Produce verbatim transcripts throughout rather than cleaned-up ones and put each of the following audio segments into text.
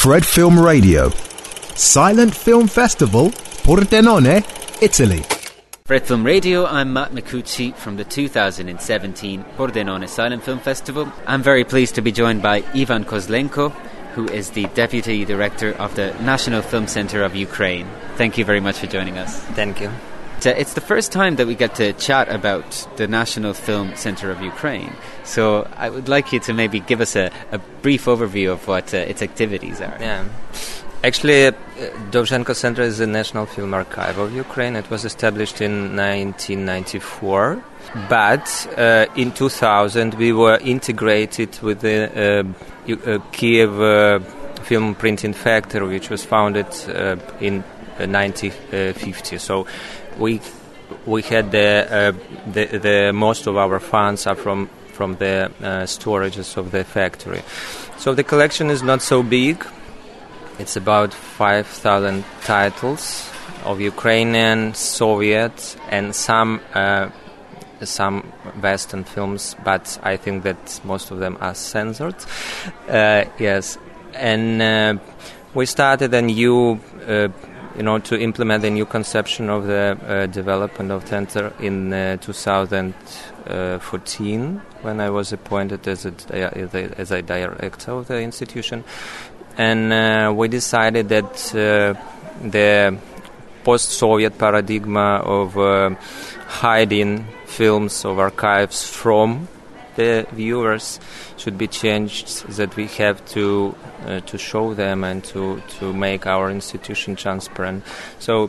Fred Film Radio. Silent Film Festival, Pordenone, Italy. Fred Film Radio, I'm Matt Micucci from the two thousand seventeen Pordenone Silent Film Festival. I'm very pleased to be joined by Ivan Kozlenko, who is the Deputy Director of the National Film Center of Ukraine. Thank you very much for joining us. Thank you. It's the first time that we get to chat about the National Film Center of Ukraine. So I would like you to maybe give us a, a brief overview of what uh, its activities are. Yeah. Actually, uh, Dovzhenko Center is the National Film Archive of Ukraine. It was established in nineteen ninety-four. But uh, in two thousand, we were integrated with the uh, uh, Kiev uh, Film Printing Factory, which was founded uh, in uh, nineteen fifty. So we we had the, uh, the the most of our funds are from from the uh, storages of the factory. So the collection is not so big. It's about five thousand titles of Ukrainian, Soviet, and some uh, some Western films, but I think that most of them are censored. Uh, yes, and uh, we started a new, uh, you know, to implement a new conception of the uh, development of center in uh, two thousand fourteen, when I was appointed as a as a director of the institution. And uh, we decided that uh, the post-Soviet paradigm of uh, hiding films of archives from the viewers should be changed, that we have to uh, to show them and to, to make our institution transparent. So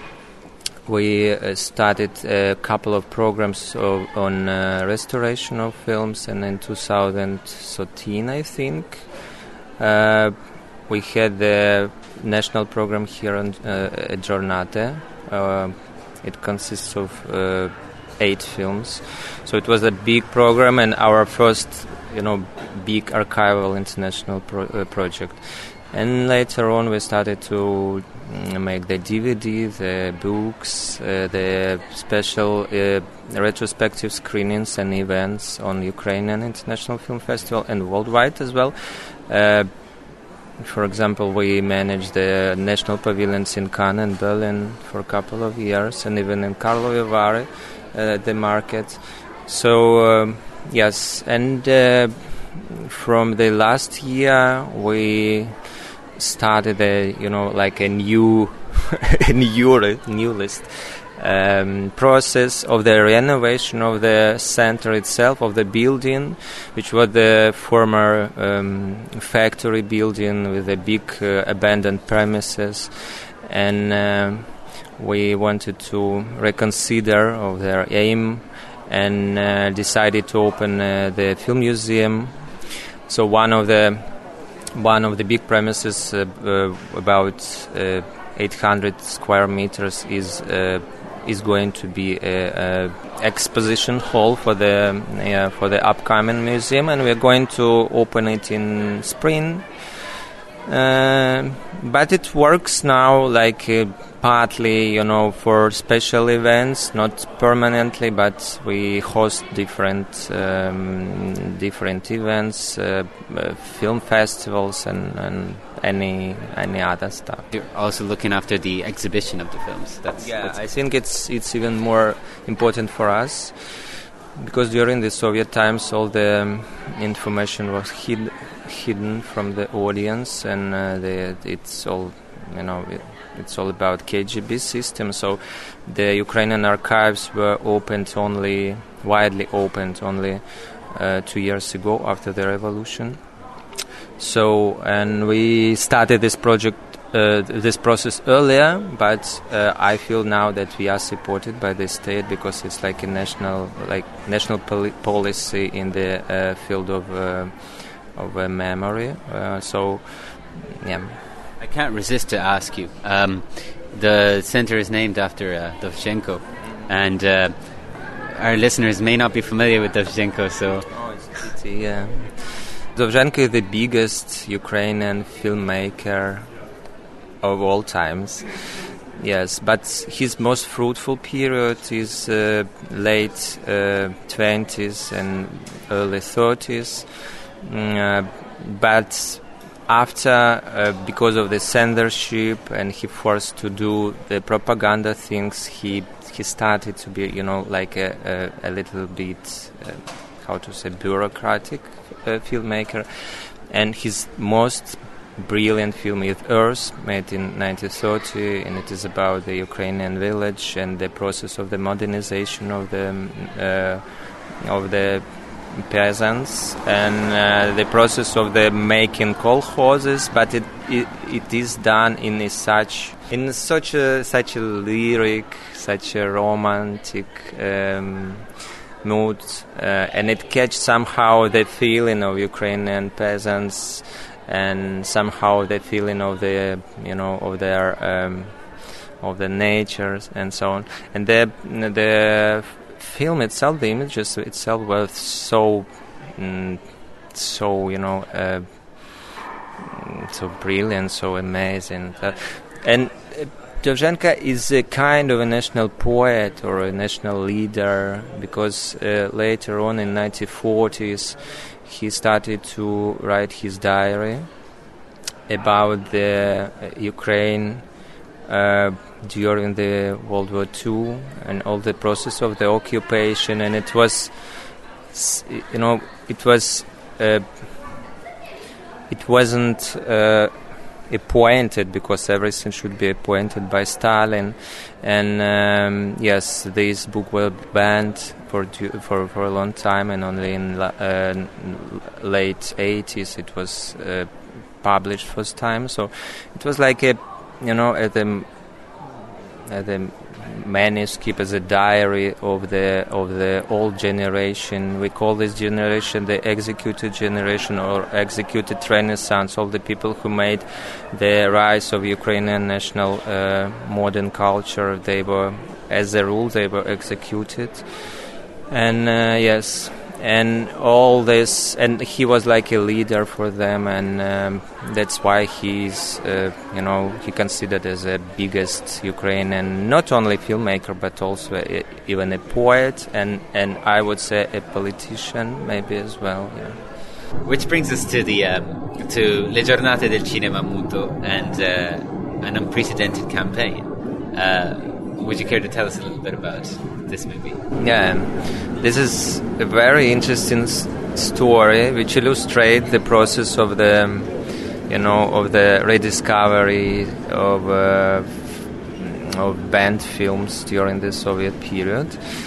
we uh, started a couple of programs of, on uh, restoration of films, and in two thousand thirteen, I think, uh, we had the national program here on, uh, at Giornate. Uh, it consists of uh, eight films. So it was a big program and our first, you know, big archival international pro- uh, project. And later on we started to mm, make the D V D, the books, uh, the special uh, retrospective screenings and events on Ukrainian International Film Festival and worldwide as well. Uh, For example, we managed the national pavilions in Cannes and Berlin for a couple of years, and even in Karlovy Vary, uh, the market. So, um, yes, and uh, from the last year, we started a, you know, like a new, a new, new list. Um, process of the renovation of the center itself, of the building, which was the former um, factory building with the big uh, abandoned premises, and uh, we wanted to reconsider of their aim and uh, decided to open uh, the film museum. So one of the one of the big premises, uh, uh, about uh, eight hundred square meters, is uh, is going to be a, a exposition hall for the uh, for the upcoming museum, and we're going to open it in spring. Uh, but it works now like uh, partly, you know, for special events, not permanently, but we host different um, different events, uh, uh, film festivals, and, and any any other stuff. You're also looking after the exhibition of the films. That's, yeah, that's I think it's it's even more important for us, because during the Soviet times all the um, information was hid, hidden from the audience, and uh, the, it's all, you know, it, it's all about K G B system. So the Ukrainian archives were opened only, widely opened only uh, two years ago after the revolution. So, and we started this project, uh, this process earlier, but uh, I feel now that we are supported by the state, because it's like a national, like national poli- policy in the uh, field of uh, of uh, memory. Uh, so, yeah. I can't resist to ask you. Um, the center is named after uh, Dovzhenko, and uh, our listeners may not be familiar with Dovzhenko, so. Oh, it's a pity, yeah. Dovzhenko is the biggest Ukrainian filmmaker of all times. Yes, but his most fruitful period is uh, late uh, twenties and early thirties. Mm, uh, but after, uh, because of the censorship, and he forced to do the propaganda things, he he started to be, you know, like a, a, a little bit, uh, how to say, bureaucratic uh, filmmaker. And his most brilliant film is Earth, made in nineteen thirty, and it is about the Ukrainian village and the process of the modernization of the uh, of the peasants, and uh, the process of the making kolkhozes, but it, it it is done in a such in such a such a lyric, such a romantic um, mood, uh, and it catches somehow the feeling of Ukrainian peasants, and somehow the feeling of the you know of their um, of the nature and so on, and the the film itself, the images itself was so, mm, so you know, uh, so brilliant, so amazing. Uh, and uh, Dovzhenko is a kind of a national poet or a national leader, because uh, later on in nineteen forties he started to write his diary about the uh, Ukraine Uh, during the World War Two and all the process of the occupation, and it was, you know, it was, uh, it wasn't uh, appointed, because everything should be appointed by Stalin, and um, yes, this book was banned for for for a long time, and only in la- uh, late eighties it was uh, published first time. So it was like a, you know, at the at the manuscript, as a diary of the of the old generation. We call this generation the executed generation, or executed Renaissance. All the people who made the rise of Ukrainian national uh, modern culture, they were, as a rule, they were executed. And uh, yes. And all this, and he was like a leader for them, and um, that's why he's, uh, you know, he considered as the biggest Ukrainian, not only filmmaker, but also a, even a poet, and, and I would say a politician, maybe as well. Yeah. Which brings us to the um, to Le Giornate del Cinema Muto and uh, an unprecedented campaign. Uh, would you care to tell us a little bit about this movie? Yeah, this is a very interesting s- story which illustrates the process of the, um, you know, of the rediscovery of uh, of banned films during the Soviet period.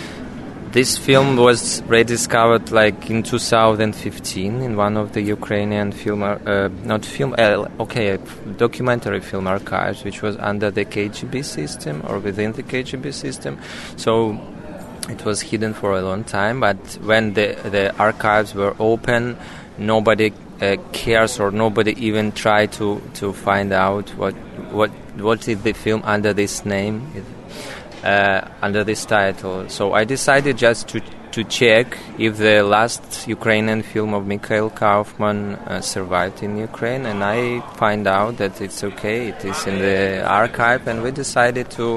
This film was rediscovered like in two thousand fifteen in one of the Ukrainian film, uh, not film, uh, okay, documentary film archives, which was under the K G B system or within the K G B system. So it was hidden for a long time, but when the the archives were open, nobody uh, cares, or nobody even tried to, to find out what what what is the film under this name. It, Uh, under this title. So I decided just to to check if the last Ukrainian film of Mikhail Kaufman uh, survived in Ukraine, and I find out that it's okay, it is in the archive, and we decided to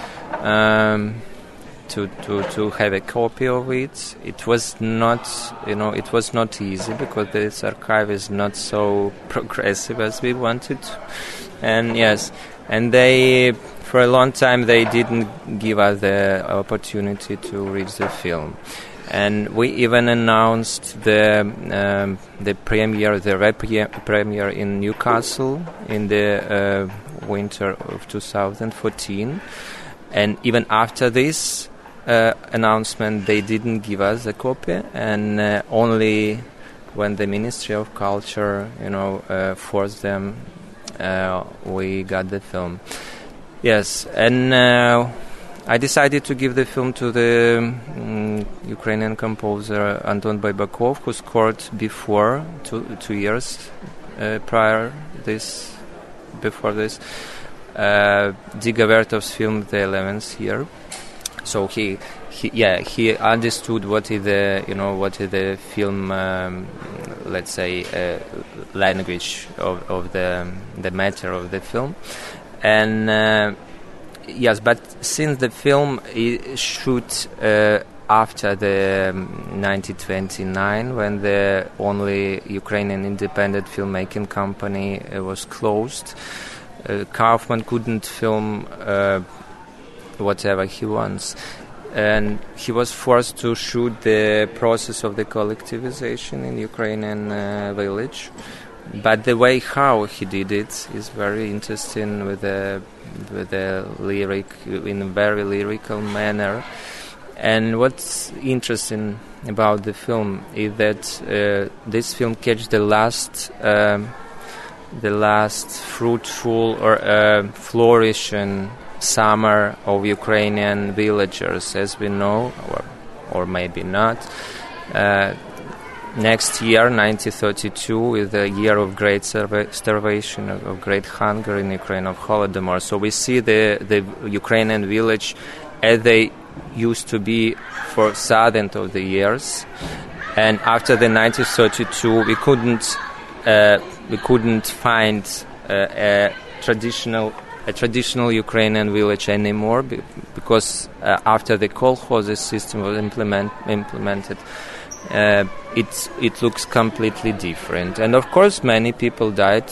um, to to to have a copy of it. It was not, you know, it was not easy, because this archive is not so progressive as we wanted, and yes, and they. For a long time, they didn't give us the opportunity to read the film, and we even announced the um, the premiere, the rep- premiere in Newcastle in the uh, winter of two thousand fourteen, and even after this uh, announcement, they didn't give us a copy, and uh, only when the Ministry of Culture, you know, uh, forced them, uh, we got the film. Yes, and uh, I decided to give the film to the um, Ukrainian composer Anton Baybakov, who scored before two two years uh, prior this before this uh, Dziga Vertov's film The Eleventh Year. So he, he yeah he understood what is the you know what is the film um, let's say uh, language of, of the the matter of the film. And uh, yes, but since the film is shoot uh, after the um, nineteen twenty-nine, when the only Ukrainian independent filmmaking company uh, was closed. Uh, Kaufman couldn't film uh, whatever he wants, and he was forced to shoot the process of the collectivization in Ukrainian uh, village. But the way how he did it is very interesting, with a with a lyric, in a very lyrical manner. And what's interesting about the film is that uh, this film catches the last um, the last fruitful or uh, flourishing summer of Ukrainian villagers, as we know, or, or maybe not. Uh, next year, nineteen thirty-two, is the year of great starvation, of, of great hunger in Ukraine, of Holodomor. So we see the, the Ukrainian village as they used to be for thousand of the years. And after the nineteen thirty-two, we couldn't uh, we couldn't find uh, a traditional a traditional Ukrainian village anymore, because uh, after the kolkhoz system was implement, implemented, uh, it it looks completely different. And of course, many people died.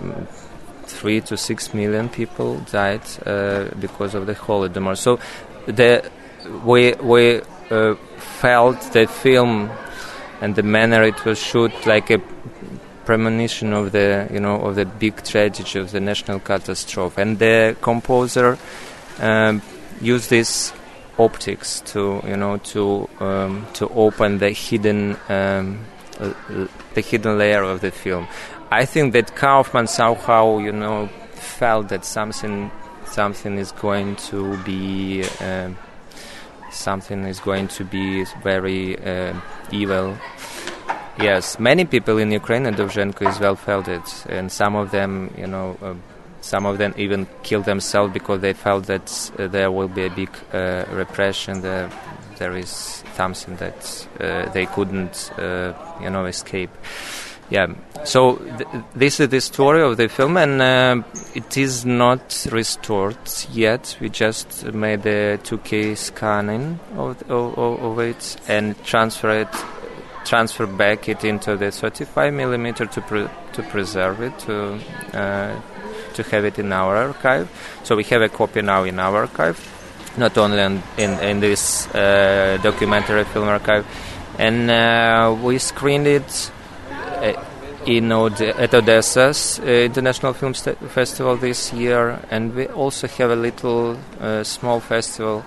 Three to six million people died uh, because of the Holodomor. So the we we uh, felt the film and the manner it was shot like a premonition of the you know of the big tragedy of the national catastrophe, and the composer um, used this optics to you know to um, to open the hidden um, uh, the hidden layer of the film. I think that Kaufman somehow you know felt that something something is going to be uh, something is going to be very uh, evil. Yes, many people in Ukraine, and Dovzhenko as well, felt it, and some of them, you know, uh, some of them even killed themselves because they felt that uh, there will be a big uh, repression. There, there is something that uh, they couldn't, uh, you know, escape. Yeah. So th- this is the story of the film, and uh, it is not restored yet. We just made a two K scanning of of, of it and transfer it. transfer back it into the thirty-five millimeter to pre- to preserve it, to uh, to have it in our archive. So we have a copy now in our archive, not only in in, in this uh, documentary film archive, and uh, we screened it uh, in Od- at Odessa's uh, International Film St- Festival this year, and we also have a little uh, small festival,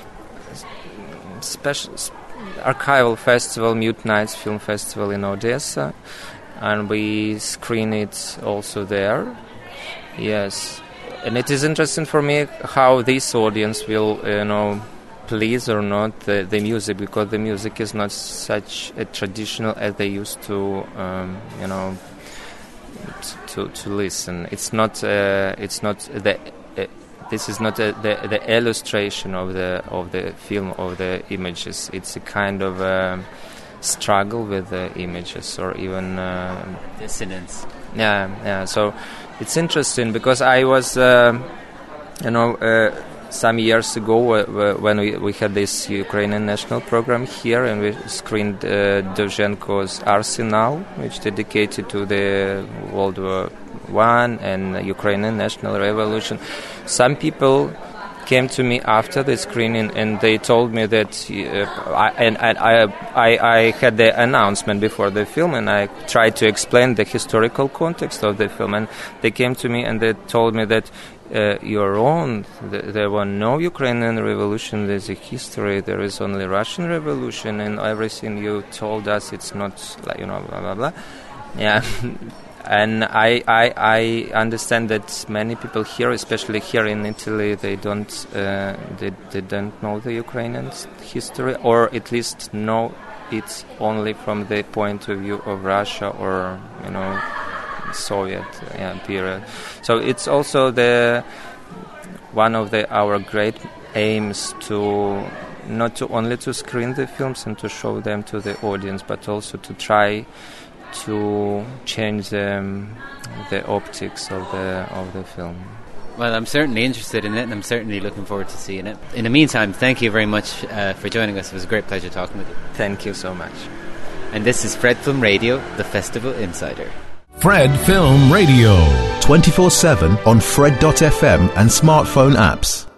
special. Sp- archival festival, Mute Nights Film Festival in Odessa, and we screen it also there. Yes, and it is interesting for me how this audience will, you know, please or not the, the music, because the music is not such a traditional as they used to, um, you know, to to listen. It's not. Uh, it's not the. Uh, This is not a, the the illustration of the of the film, of the images. It's a kind of um, struggle with the images, or even uh, dissonance. Yeah, yeah. So it's interesting because I was, uh, you know, uh, some years ago uh, when we, we had this Ukrainian national program here, and we screened uh, Dovzhenko's Arsenal, which dedicated to the World War One and Ukrainian national revolution. Some people came to me after the screening, and they told me that uh, I, and, and I, I I had the announcement before the film, and I tried to explain the historical context of the film, and they came to me and they told me that uh, you're wrong. There were no Ukrainian revolution. There's a history. There is only Russian revolution, and everything you told us, it's not like, you know, blah blah blah. Yeah. And I, I I understand that many people here, especially here in Italy, they don't uh, they, they don't know the Ukrainian history, or at least know it only from the point of view of Russia or, you know, Soviet yeah, period. So it's also the one of the our great aims to not to only to screen the films and to show them to the audience, but also to try to change the, the optics of the of the film. Well, I'm certainly interested in it, and I'm certainly looking forward to seeing it. In the meantime, thank you very much uh, for joining us. It was a great pleasure talking with you. Thank you so much. And this is Fred Film Radio, the Festival Insider. Fred Film Radio. twenty-four seven on Fred dot f m and smartphone apps.